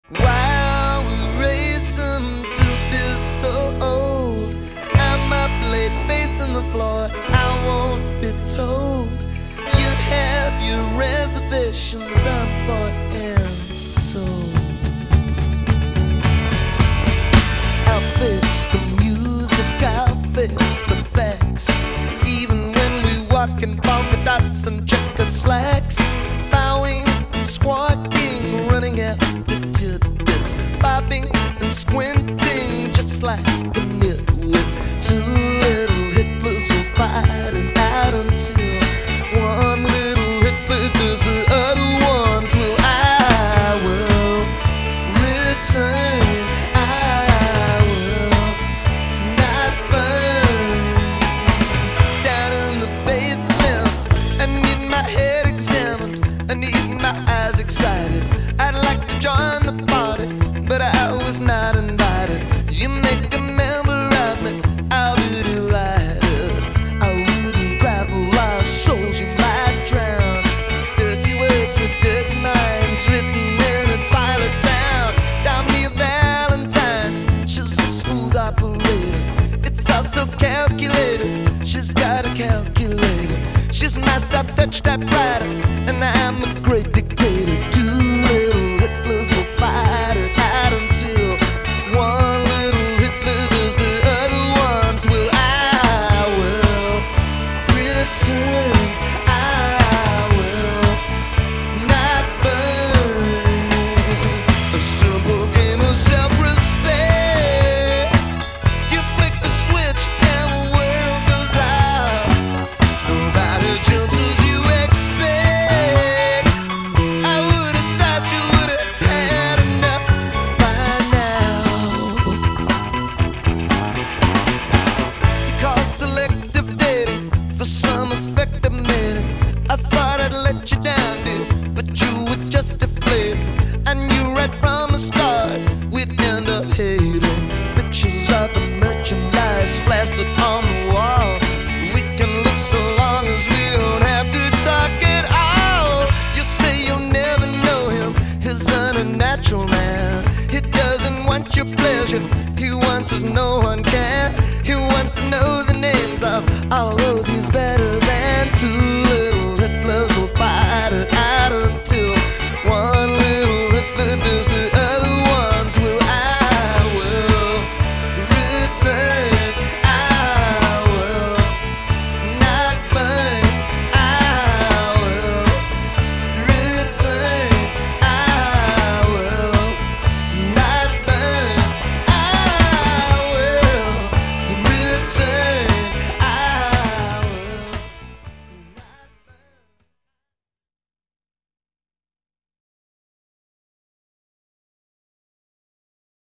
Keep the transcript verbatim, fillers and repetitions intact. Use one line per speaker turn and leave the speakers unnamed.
While we race them to be so old, I'm up late pacing the floor. I won't be told you have your reservations on bought and sold. I'll face the music, I'll face the facts. Even when we walk in polka dots and checker slacks, bowing and squawking, running after tidbits, bobbing and squinting just like a nitwit. Two little Hitlers will fight it out until one little Hitler does the other ones. Will I will return, I will not burn. Down in the basement, I need my head examined, I need my eyes excited. I'd like to join the party, but I was not invited. You make a member of me, I'll be delighted. I wouldn't gravel our souls, you might drown. Dirty words with dirty minds written in a toilet town. Down me a Valentine, she's a smooth operator. It's all so calculated, she's got a calculator. She's my soft-touch typewriter, and I'm a great dictator. Two little Hitlers will fight it out until one little Hitler does the other ones. Will I will return, I will not burn. A simple game of self-respect. You flick the switch and the world goes out. Nobody jumps as you expect. I would've thought you would've had enough by now. You call selective dating for some effective minute. I thought I'd let you down, dude, but you were just deflated. I knew right from the start we'd end up hating. Pictures of the merchandise plastered on the wall. We can look so long as we don't have to talk at all. You say you'll never know him, he's an unnatural man. He doesn't want your pleasure, he wants as no one can. He wants to know the names of all those he's better than. Two little